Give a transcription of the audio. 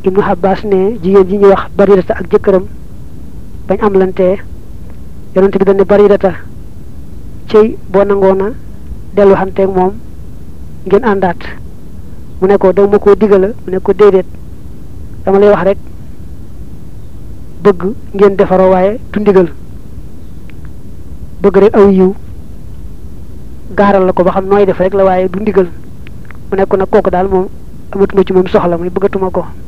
Ibnu Abbas ne jigéen ji ñuy wax Baridata ak jëkkëram bañ am lante yonent bi dañ ne Baridata cey boo nangoona dellu xanteeg moom ngeen àndaat mu ne ko dama koo digala mu ne ko déedéet dama lay wax rek bëgg ngeen defaroo waaye du ndigal bëgg rek aw yiw gaaral la ko ba xam nooy def rek la waaye du ndigal mu ne ko nag kooku daal moom amatuma ci moom soxla muy bëggatuma ko